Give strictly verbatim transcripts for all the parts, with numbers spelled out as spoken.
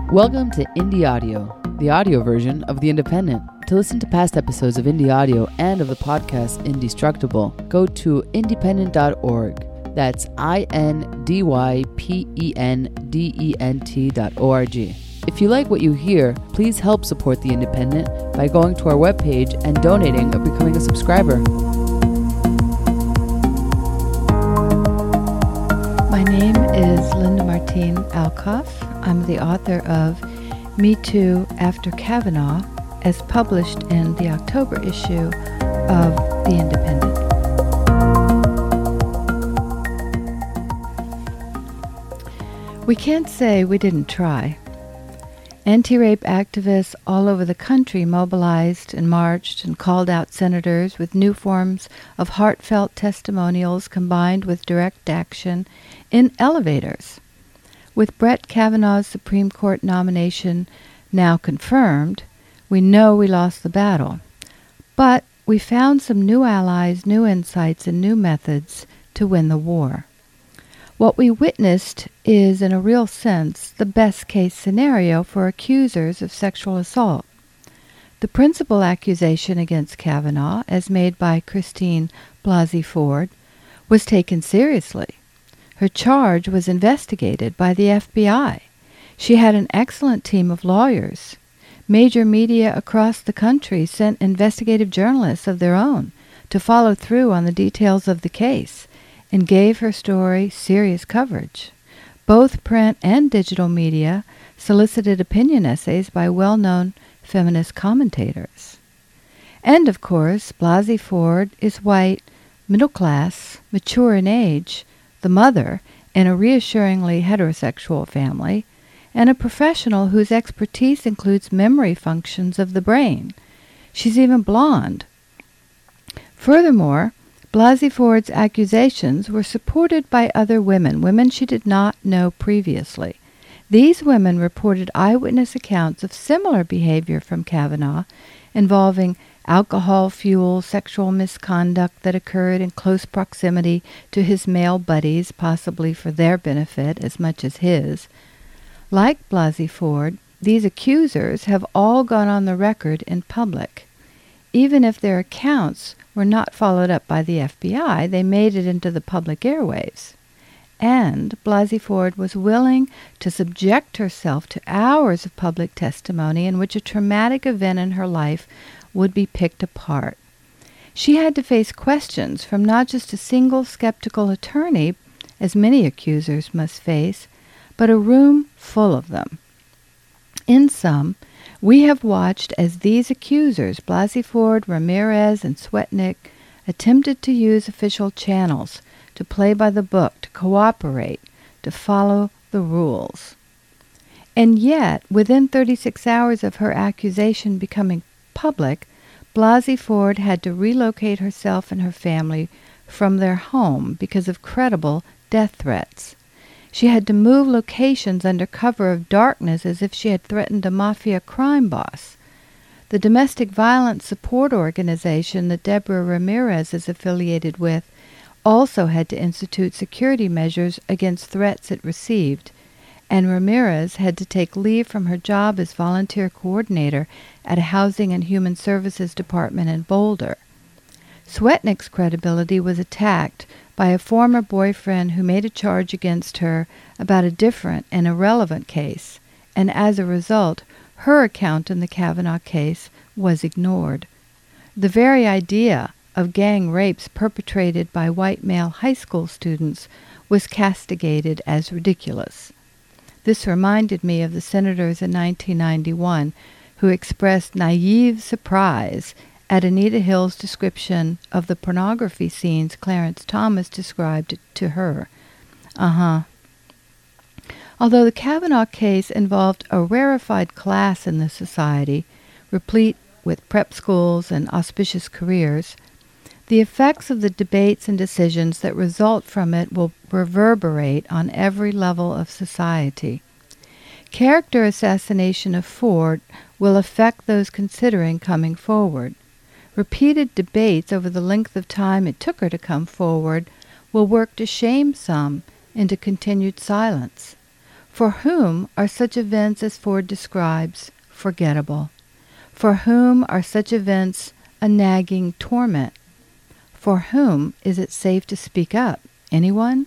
Welcome to Indie Audio, the audio version of The Independent. To listen to past episodes of Indie Audio and of the podcast Indestructible, go to independent dot org. That's I N D Y P E N D E N T dot O R G. If you like what you hear, please help support The Independent by going to our webpage and donating or becoming a subscriber. My name is Linda Martine Alcoff. I'm the author of Me Too After Kavanaugh, as published in the October issue of The Independent. We can't say we didn't try. Anti-rape activists all over the country mobilized and marched and called out senators with new forms of heartfelt testimonials combined with direct action in elevators. With Brett Kavanaugh's Supreme Court nomination now confirmed, we know we lost the battle. But we found some new allies, new insights, and new methods to win the war. What we witnessed is, in a real sense, the best-case scenario for accusers of sexual assault. The principal accusation against Kavanaugh, as made by Christine Blasey Ford, was taken seriously. Her charge was investigated by the F B I. She had an excellent team of lawyers. Major media across the country sent investigative journalists of their own to follow through on the details of the case, and gave her story serious coverage. Both print and digital media solicited opinion essays by well-known feminist commentators. And, of course, Blasey Ford is white, middle-class, mature in age, the mother in a reassuringly heterosexual family, and a professional whose expertise includes memory functions of the brain. She's even blonde. Furthermore, Blasey Ford's accusations were supported by other women, women she did not know previously. These women reported eyewitness accounts of similar behavior from Kavanaugh, involving alcohol-fueled sexual misconduct that occurred in close proximity to his male buddies, possibly for their benefit as much as his. Like Blasey Ford, these accusers have all gone on the record in public. Even if their accounts were not followed up by the F B I, they made it into the public airwaves. And Blasey Ford was willing to subject herself to hours of public testimony in which a traumatic event in her life would be picked apart. She had to face questions from not just a single skeptical attorney, as many accusers must face, but a room full of them. In sum, we have watched as these accusers, Blasey Ford, Ramirez, and Swetnick, attempted to use official channels to play by the book, to cooperate, to follow the rules. And yet, within thirty-six hours of her accusation becoming public, Blasey Ford had to relocate herself and her family from their home because of credible death threats. She had to move locations under cover of darkness as if she had threatened a mafia crime boss. The domestic violence support organization that Deborah Ramirez is affiliated with also had to institute security measures against threats it received, and Ramirez had to take leave from her job as volunteer coordinator at a Housing and Human Services department in Boulder. Swetnick's credibility was attacked by a former boyfriend who made a charge against her about a different and irrelevant case, and as a result, her account in the Kavanaugh case was ignored. The very idea of gang rapes perpetrated by white male high school students was castigated as ridiculous. This reminded me of the senators in nineteen ninety-one who expressed naive surprise at Anita Hill's description of the pornography scenes Clarence Thomas described to her. Uh-huh. Although the Kavanaugh case involved a rarefied class in the society, replete with prep schools and auspicious careers, the effects of the debates and decisions that result from it will reverberate on every level of society. Character assassination of Ford will affect those considering coming forward. Repeated debates over the length of time it took her to come forward will work to shame some into continued silence. For whom are such events as Ford describes forgettable? For whom are such events a nagging torment? For whom is it safe to speak up? Anyone?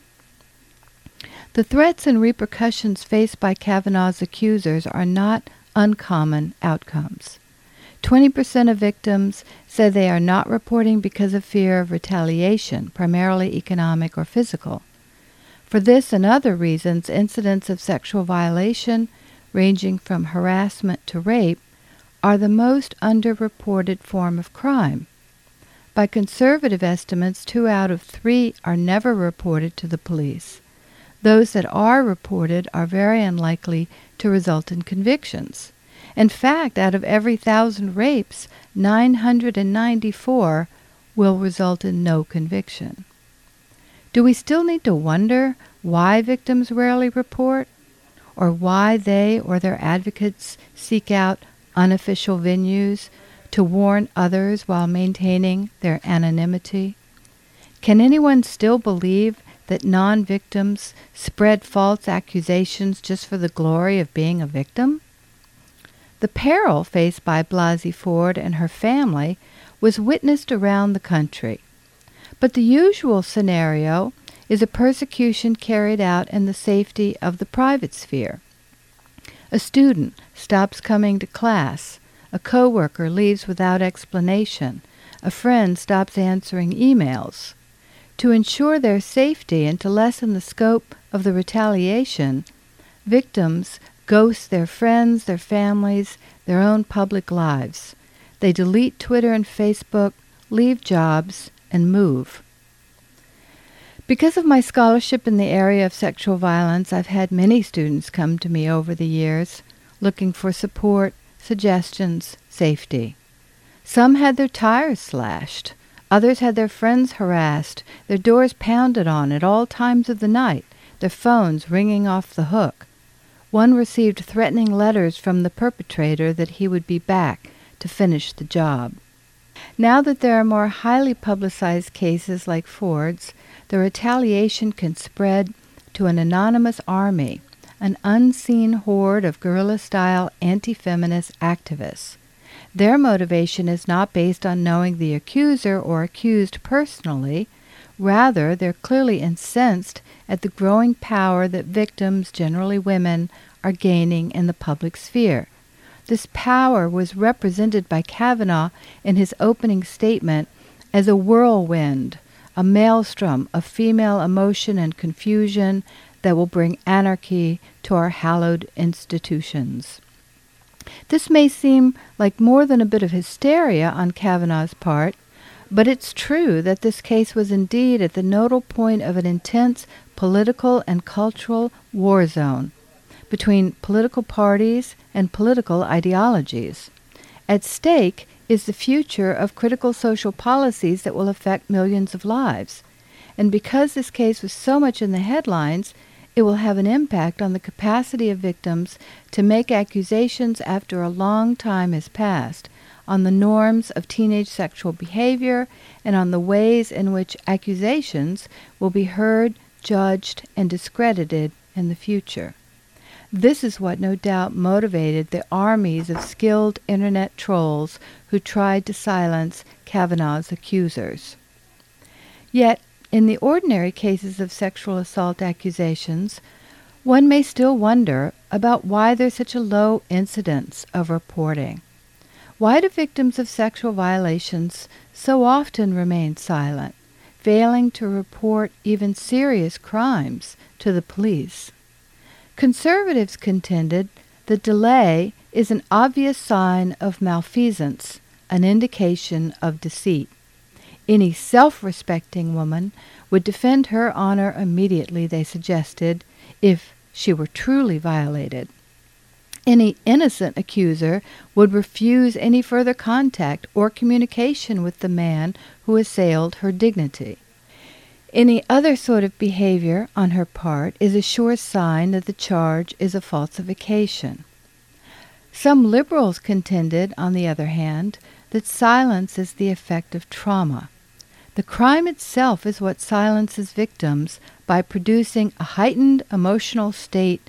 The threats and repercussions faced by Kavanaugh's accusers are not uncommon outcomes. twenty percent of victims say they are not reporting because of fear of retaliation, primarily economic or physical. For this and other reasons, incidents of sexual violation, ranging from harassment to rape, are the most underreported form of crime. By conservative estimates, two out of three are never reported to the police. Those that are reported are very unlikely to result in convictions. In fact, out of every thousand rapes, nine hundred ninety-four will result in no conviction. Do we still need to wonder why victims rarely report, or why they or their advocates seek out unofficial venues to warn others while maintaining their anonymity? Can anyone still believe that non-victims spread false accusations just for the glory of being a victim? The peril faced by Blasey Ford and her family was witnessed around the country. But the usual scenario is a persecution carried out in the safety of the private sphere. A student stops coming to class. A coworker leaves without explanation. A friend stops answering emails. To ensure their safety and to lessen the scope of the retaliation, victims ghost their friends, their families, their own public lives. They delete Twitter and Facebook, leave jobs, and move. Because of my scholarship in the area of sexual violence, I've had many students come to me over the years looking for support, suggestions, safety. Some had their tires slashed. Others had their friends harassed, their doors pounded on at all times of the night, their phones ringing off the hook. One received threatening letters from the perpetrator that he would be back to finish the job. Now that there are more highly publicized cases like Ford's, the retaliation can spread to an anonymous army, an unseen horde of guerrilla-style anti-feminist activists. Their motivation is not based on knowing the accuser or accused personally. Rather, they're clearly incensed at the growing power that victims, generally women, are gaining in the public sphere. This power was represented by Kavanaugh in his opening statement as a whirlwind, a maelstrom of female emotion and confusion that will bring anarchy to our hallowed institutions. This may seem like more than a bit of hysteria on Kavanaugh's part, but it's true that this case was indeed at the nodal point of an intense political and cultural war zone between political parties and political ideologies. At stake is the future of critical social policies that will affect millions of lives. And because this case was so much in the headlines, it will have an impact on the capacity of victims to make accusations after a long time has passed, on the norms of teenage sexual behavior, and on the ways in which accusations will be heard, judged, and discredited in the future. This is what no doubt motivated the armies of skilled internet trolls who tried to silence Kavanaugh's accusers. Yet, in the ordinary cases of sexual assault accusations, one may still wonder about why there's such a low incidence of reporting. Why do victims of sexual violations so often remain silent, failing to report even serious crimes to the police? Conservatives contended that delay is an obvious sign of malfeasance, an indication of deceit. Any self-respecting woman would defend her honor immediately, they suggested, if she were truly violated. Any innocent accuser would refuse any further contact or communication with the man who assailed her dignity. Any other sort of behavior on her part is a sure sign that the charge is a falsification. Some liberals contended, on the other hand, that silence is the effect of trauma. The crime itself is what silences victims by producing a heightened emotional state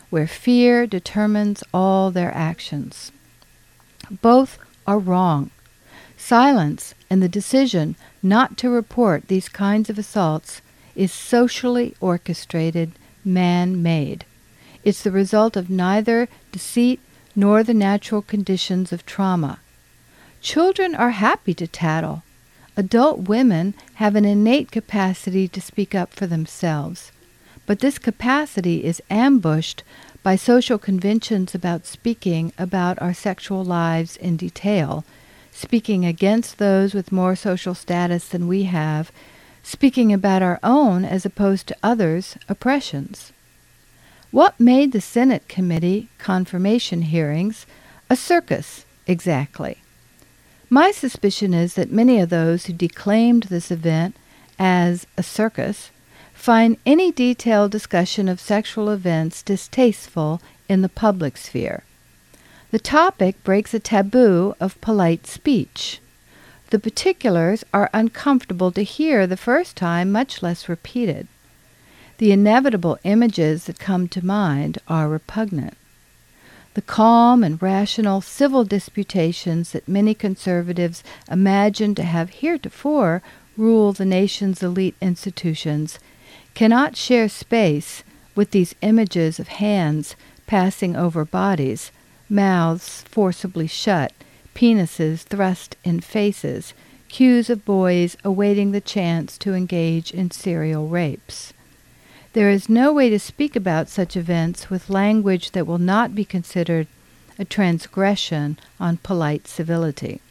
where fear determines all their actions. Both are wrong. Silence and the decision not to report these kinds of assaults is socially orchestrated, man-made. It's the result of neither deceit nor the natural conditions of trauma. Children are happy to tattle. Adult women have an innate capacity to speak up for themselves, but this capacity is ambushed by social conventions about speaking about our sexual lives in detail, speaking against those with more social status than we have, speaking about our own as opposed to others' oppressions. What made the Senate Committee confirmation hearings a circus exactly? My suspicion is that many of those who declaimed this event as a circus find any detailed discussion of sexual events distasteful in the public sphere. The topic breaks a taboo of polite speech. The particulars are uncomfortable to hear the first time, much less repeated. The inevitable images that come to mind are repugnant. The calm and rational civil disputations that many conservatives imagine to have heretofore ruled the nation's elite institutions cannot share space with these images of hands passing over bodies, mouths forcibly shut, penises thrust in faces, cues of boys awaiting the chance to engage in serial rapes. There is no way to speak about such events with language that will not be considered a transgression on polite civility.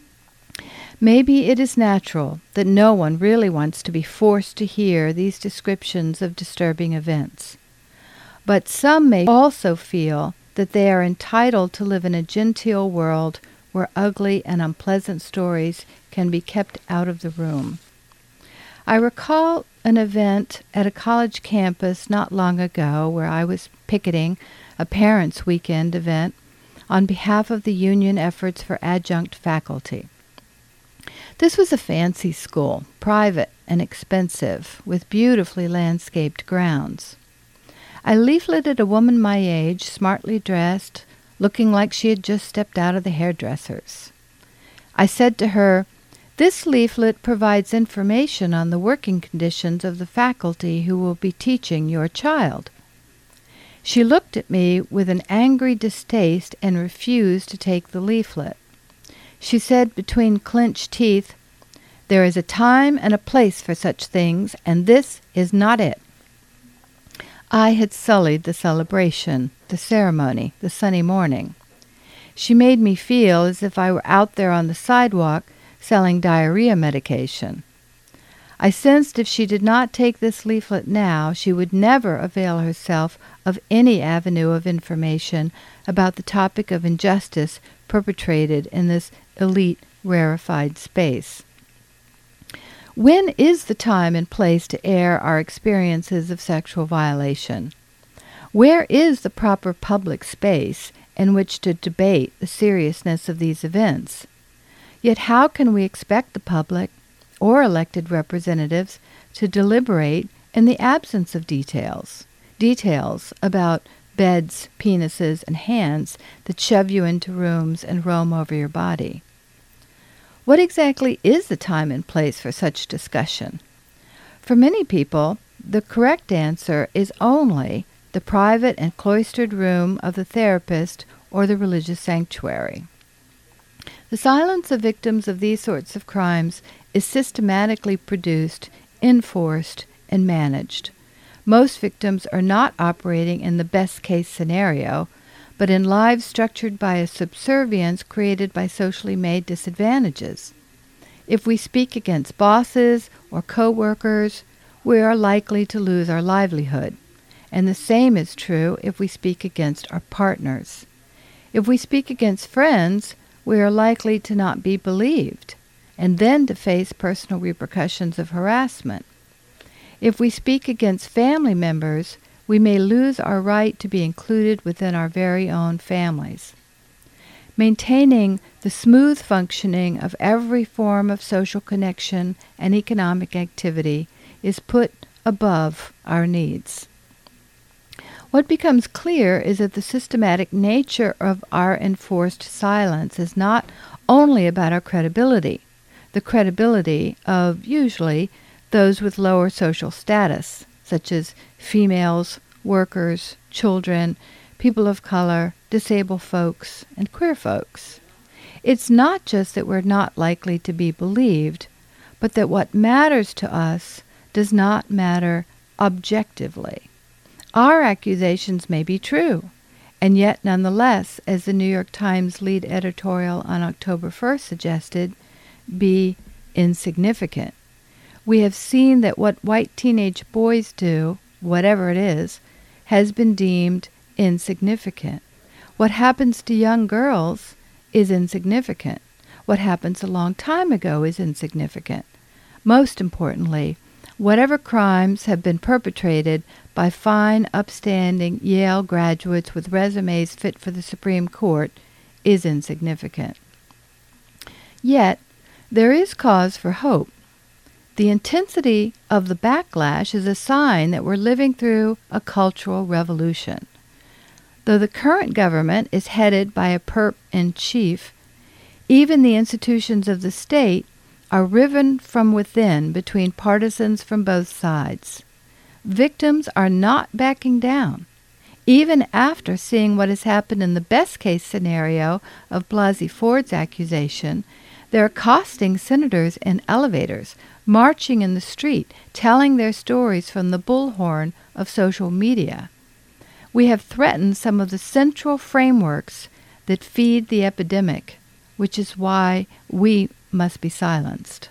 Maybe it is natural that no one really wants to be forced to hear these descriptions of disturbing events. But some may also feel that they are entitled to live in a genteel world where ugly and unpleasant stories can be kept out of the room. I recall an event at a college campus not long ago where I was picketing a parents' weekend event on behalf of the union efforts for adjunct faculty. This was a fancy school, private and expensive, with beautifully landscaped grounds. I leafleted a woman my age, smartly dressed, looking like she had just stepped out of the hairdresser's. I said to her, "This leaflet provides information on the working conditions of the faculty who will be teaching your child." She looked at me with an angry distaste and refused to take the leaflet. She said between clenched teeth, "There is a time and a place for such things, and this is not it." I had sullied the celebration, the ceremony, the sunny morning. She made me feel as if I were out there on the sidewalk selling diarrhea medication. I sensed if she did not take this leaflet now, she would never avail herself of any avenue of information about the topic of injustice perpetrated in this elite, rarefied space. When is the time and place to air our experiences of sexual violation? Where is the proper public space in which to debate the seriousness of these events? Yet how can we expect the public or elected representatives to deliberate in the absence of details, details about beds, penises, and hands that shove you into rooms and roam over your body? What exactly is the time and place for such discussion? For many people, the correct answer is only the private and cloistered room of the therapist or the religious sanctuary. The silence of victims of these sorts of crimes is systematically produced, enforced, and managed. Most victims are not operating in the best-case scenario, but in lives structured by a subservience created by socially made disadvantages. If we speak against bosses or co-workers, we are likely to lose our livelihood, and the same is true if we speak against our partners. If we speak against friends, we are likely to not be believed, and then to face personal repercussions of harassment. If we speak against family members, we may lose our right to be included within our very own families. Maintaining the smooth functioning of every form of social connection and economic activity is put above our needs. What becomes clear is that the systematic nature of our enforced silence is not only about our credibility, the credibility of, usually, those with lower social status, such as females, workers, children, people of color, disabled folks, and queer folks. It's not just that we're not likely to be believed, but that what matters to us does not matter objectively. Our accusations may be true, and yet nonetheless, as the New York Times lead editorial on October first suggested, be insignificant. We have seen that what white teenage boys do, whatever it is, has been deemed insignificant. What happens to young girls is insignificant. What happens a long time ago is insignificant. Most importantly, whatever crimes have been perpetrated by fine, upstanding Yale graduates with resumes fit for the Supreme Court is insignificant. Yet, there is cause for hope. The intensity of the backlash is a sign that we're living through a cultural revolution. Though the current government is headed by a perp in chief, even the institutions of the state are riven from within between partisans from both sides. Victims are not backing down. Even after seeing what has happened in the best-case scenario of Blasey Ford's accusation, they're accosting senators in elevators, marching in the street, telling their stories from the bullhorn of social media. We have threatened some of the central frameworks that feed the epidemic, which is why we must be silenced.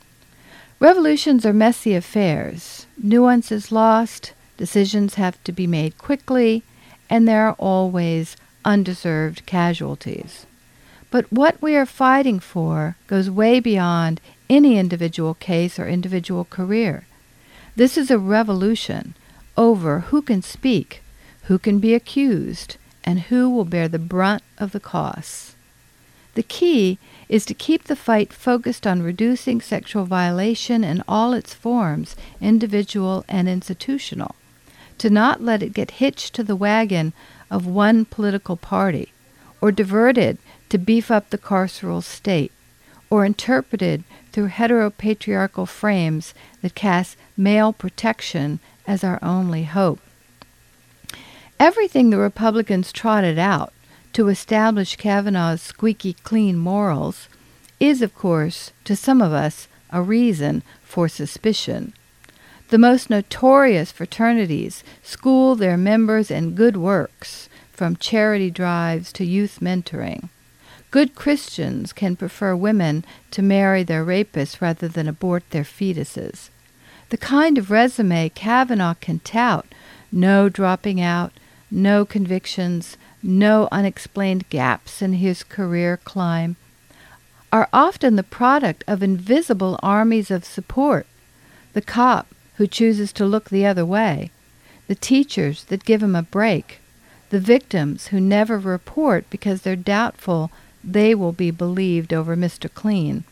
Revolutions are messy affairs. Nuance is lost, decisions have to be made quickly, and there are always undeserved casualties. But what we are fighting for goes way beyond any individual case or individual career. This is a revolution over who can speak, who can be accused, and who will bear the brunt of the costs. The key is to keep the fight focused on reducing sexual violation in all its forms, individual and institutional, to not let it get hitched to the wagon of one political party, or diverted to beef up the carceral state, or interpreted through heteropatriarchal frames that cast male protection as our only hope. Everything the Republicans trotted out to establish Kavanaugh's squeaky clean morals is, of course, to some of us, a reason for suspicion. The most notorious fraternities school their members in good works, from charity drives to youth mentoring. Good Christians can prefer women to marry their rapists rather than abort their fetuses. The kind of resume Kavanaugh can tout, no dropping out, no convictions, no unexplained gaps in his career climb, are often the product of invisible armies of support. The cop who chooses to look the other way, the teachers that give him a break, the victims who never report because they're doubtful they will be believed over Mister Clean.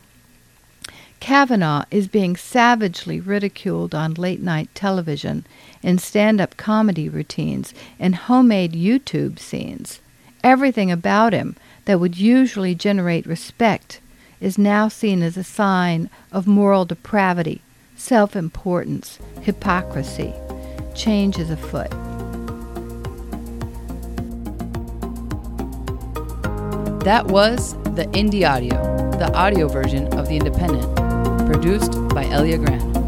Kavanaugh is being savagely ridiculed on late-night television, in stand-up comedy routines, and homemade YouTube scenes. Everything about him that would usually generate respect is now seen as a sign of moral depravity, self-importance, hypocrisy. Change is afoot. That was the Indie Audio, the audio version of The Independent, produced by Elia Grant.